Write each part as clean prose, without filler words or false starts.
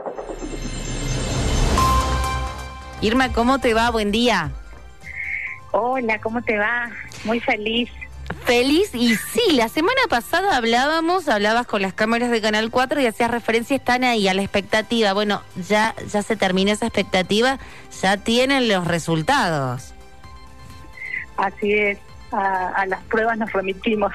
Irma, ¿cómo te va? Buen día. Hola, ¿cómo te va? Muy feliz. Feliz, y sí, la semana pasada hablabas con las cámaras de Canal 4 y hacías referencia, están ahí a la expectativa. Bueno, ya se terminó esa expectativa, ya tienen los resultados. Así es, a las pruebas nos remitimos.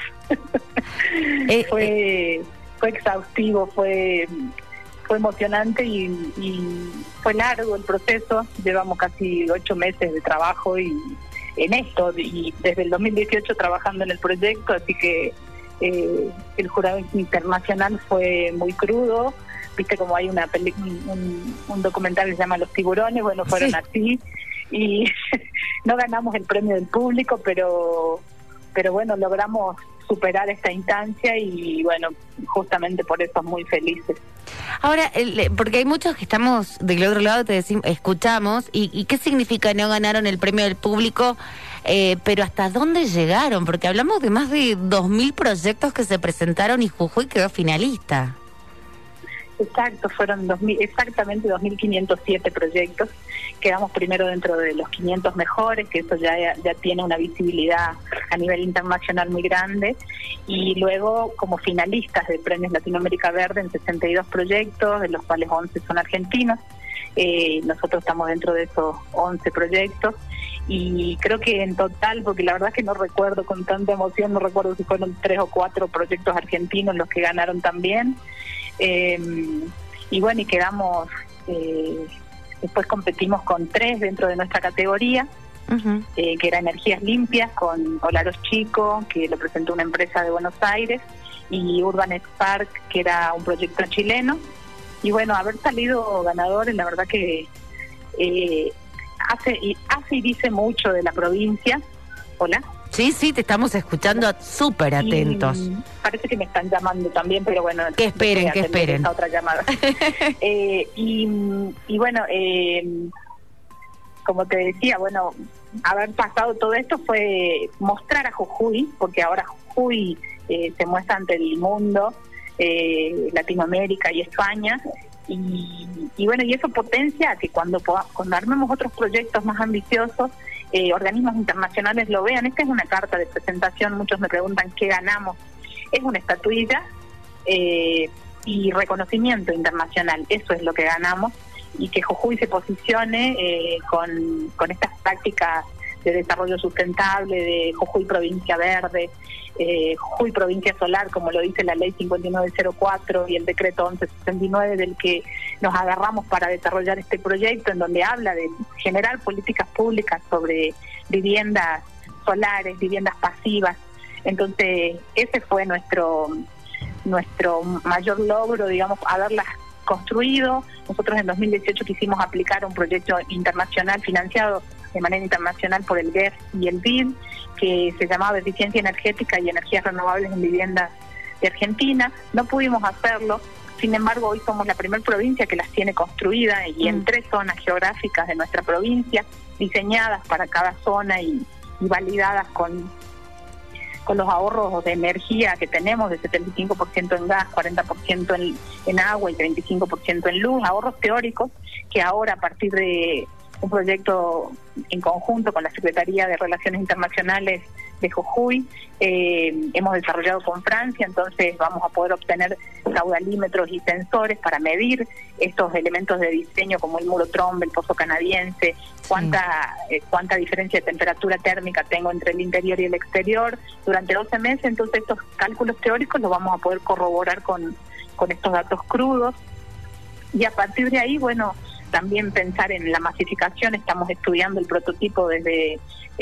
Fue exhaustivo, fue emocionante y fue largo el proceso. Llevamos casi 8 meses de trabajo y en esto, y desde el 2018 trabajando en el proyecto, así que el jurado internacional fue muy crudo. Viste como hay un documental que se llama Los Tiburones, bueno, fueron sí. así, y no ganamos el premio del público, pero bueno, logramos superar esta instancia y bueno, justamente por eso muy felices. Ahora, porque hay muchos que estamos del otro lado, te decimos, escuchamos, y ¿qué significa no ganaron el premio del público? Pero ¿hasta dónde llegaron? Porque hablamos de más de 2.000 proyectos que se presentaron y Jujuy quedó finalista. Exacto, fueron exactamente 2.507 proyectos. Quedamos primero dentro de los 500 mejores, que eso ya tiene una visibilidad a nivel internacional muy grande. Y luego como finalistas de Premios Latinoamérica Verde en 62 proyectos, de los cuales 11 son argentinos. Nosotros estamos dentro de esos 11 proyectos. Y creo que en total, porque la verdad es que no recuerdo con tanta emoción, no recuerdo si fueron 3 o 4 proyectos argentinos los que ganaron también. Y bueno, y quedamos, después competimos con 3 dentro de nuestra categoría, que era Energías Limpias, con Olaros Chico, que lo presentó una empresa de Buenos Aires, y Urban Spark, que era un proyecto chileno. Y bueno, haber salido ganadores, la verdad que hace y dice mucho de la provincia. Hola. Sí, te estamos escuchando súper atentos. Parece que me están llamando también, pero bueno. Que esperen. Esa otra llamada. Y bueno, como te decía, bueno, haber pasado todo esto fue mostrar a Jujuy, porque ahora Jujuy se muestra ante el mundo, Latinoamérica y España. Y bueno, y eso potencia que cuando armemos otros proyectos más ambiciosos, organismos internacionales lo vean. Esta es una carta de presentación, muchos me preguntan qué ganamos. Es una estatuilla y reconocimiento internacional, eso es lo que ganamos, y que Jujuy se posicione con estas prácticas de desarrollo sustentable, de Jujuy Provincia Verde, Jujuy Provincia Solar, como lo dice la ley 5904 y el decreto 1169, del que nos agarramos para desarrollar este proyecto, en donde habla de generar políticas públicas sobre viviendas solares, viviendas pasivas. Entonces ese fue nuestro mayor logro, digamos, haberlas construido. Nosotros en 2018 quisimos aplicar un proyecto internacional financiado de manera internacional por el GEF y el BID, que se llamaba Eficiencia Energética y Energías Renovables en Viviendas de Argentina. No pudimos hacerlo, sin embargo hoy somos la primera provincia que las tiene construidas y en 3 zonas geográficas de nuestra provincia, diseñadas para cada zona y validadas con los ahorros de energía que tenemos, de 75% en gas, 40% en agua y 35% en luz, ahorros teóricos que ahora, a partir de un proyecto en conjunto con la Secretaría de Relaciones Internacionales de Jujuy, hemos desarrollado con Francia. Entonces vamos a poder obtener caudalímetros y sensores para medir estos elementos de diseño como el muro Trombe, el pozo canadiense, cuánta diferencia de temperatura térmica tengo entre el interior y el exterior durante 12 meses. Entonces estos cálculos teóricos los vamos a poder corroborar con estos datos crudos, y a partir de ahí, bueno, también pensar en la masificación. Estamos estudiando el prototipo desde,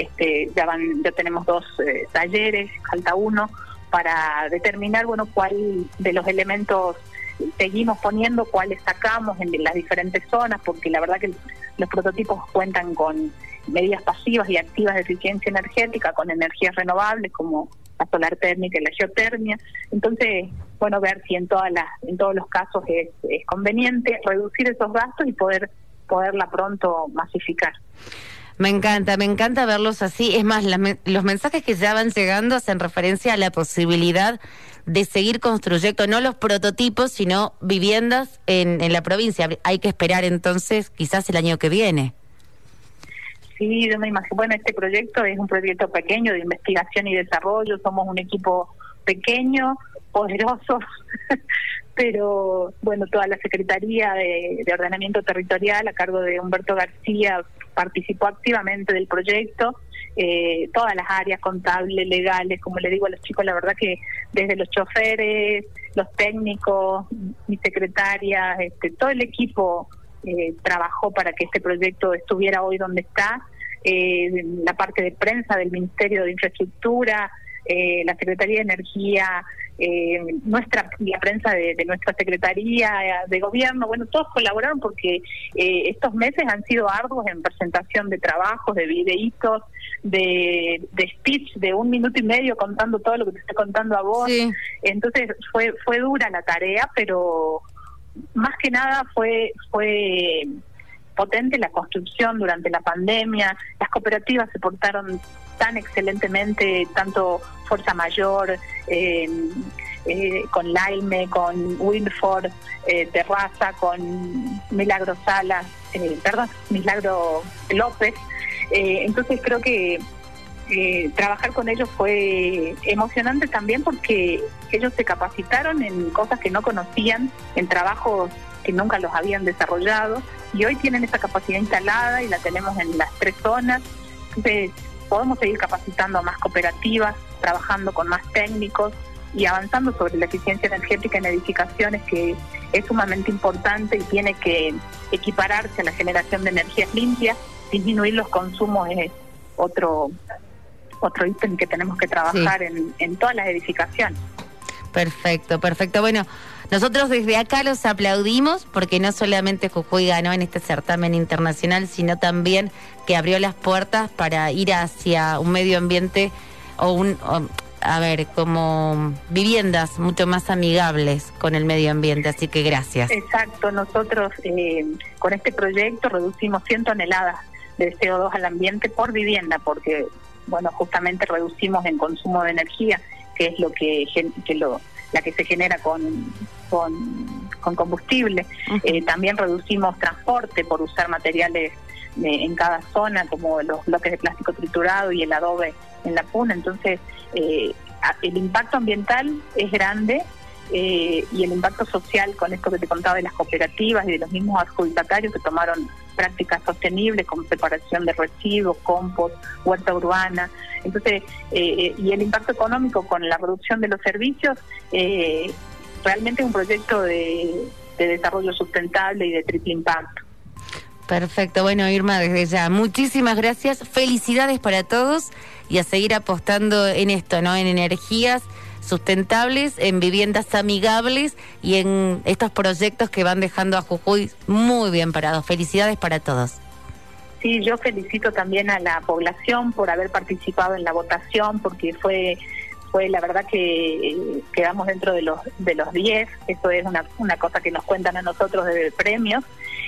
ya tenemos 2 talleres, falta 1, para determinar, bueno, cuál de los elementos seguimos poniendo, cuáles sacamos en las diferentes zonas, porque la verdad que los prototipos cuentan con medidas pasivas y activas de eficiencia energética, con energías renovables como la solar térmica y la geotermia. Entonces, bueno, ver si en todos los casos es conveniente reducir esos gastos y poderla pronto masificar. Me encanta verlos así. Es más, los mensajes que ya van llegando hacen referencia a la posibilidad de seguir construyendo, no los prototipos, sino viviendas en la provincia. Hay que esperar entonces quizás el año que viene. Sí, yo me imagino. Bueno, este proyecto es un proyecto pequeño de investigación y desarrollo. Somos un equipo pequeño, poderoso, pero bueno, toda la Secretaría de Ordenamiento Territorial a cargo de Humberto García participó activamente del proyecto. Todas las áreas contables, legales, como le digo a los chicos, la verdad que desde los choferes, los técnicos, mi secretaria, todo el equipo trabajó para que este proyecto estuviera hoy donde está. La parte de prensa del Ministerio de Infraestructura, la Secretaría de Energía, la prensa de nuestra Secretaría de Gobierno, bueno, todos colaboraron porque estos meses han sido arduos en presentación de trabajos, de videitos, de speech de 1 minuto y medio contando todo lo que te estoy contando a vos. Sí. Entonces fue dura la tarea, pero más que nada fue potente la construcción durante la pandemia. Las cooperativas se portaron tan excelentemente, tanto Fuerza Mayor, con Laime, con Wilford, Terraza, con Milagro Salas, Milagro López. Entonces creo que trabajar con ellos fue emocionante también porque ellos se capacitaron en cosas que no conocían, en trabajos que nunca los habían desarrollado, y hoy tienen esa capacidad instalada y la tenemos en las 3 zonas. Entonces podemos seguir capacitando a más cooperativas, trabajando con más técnicos y avanzando sobre la eficiencia energética en edificaciones, que es sumamente importante y tiene que equipararse a la generación de energías limpias. Disminuir los consumos es otro ítem que tenemos que trabajar en todas las edificaciones. Perfecto. Bueno, nosotros desde acá los aplaudimos porque no solamente Jujuy ganó en este certamen internacional, sino también que abrió las puertas para ir hacia un medio ambiente como viviendas mucho más amigables con el medio ambiente, así que gracias. Exacto, nosotros con este proyecto reducimos 100 toneladas de CO2 al ambiente por vivienda, porque bueno, justamente reducimos en consumo de energía, que es la que se genera con combustible. Uh-huh. También reducimos transporte por usar materiales en cada zona, como los bloques de plástico triturado y el adobe en la puna. Entonces, el impacto ambiental es grande, y el impacto social, con esto que te contaba de las cooperativas y de los mismos adjudicatarios que tomaron prácticas sostenibles como separación de residuos, compost, huerta urbana. Entonces, y el impacto económico con la reducción de los servicios, realmente es un proyecto de desarrollo sustentable y de triple impacto. Perfecto, bueno, Irma, desde ya, muchísimas gracias, felicidades para todos y a seguir apostando en esto, ¿no? En energías sustentables, en viviendas amigables y en estos proyectos que van dejando a Jujuy muy bien parados. Felicidades para todos. Sí, yo felicito también a la población por haber participado en la votación, porque fue la verdad que quedamos dentro de los 10. Eso es una cosa que nos cuentan a nosotros de premios.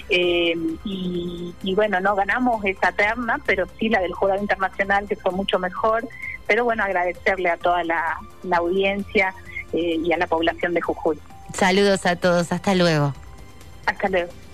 Y bueno, no ganamos esa terna, pero sí la del jurado internacional, que fue mucho mejor. Pero bueno, agradecerle a toda la audiencia y a la población de Jujuy. Saludos a todos, hasta luego. Hasta luego.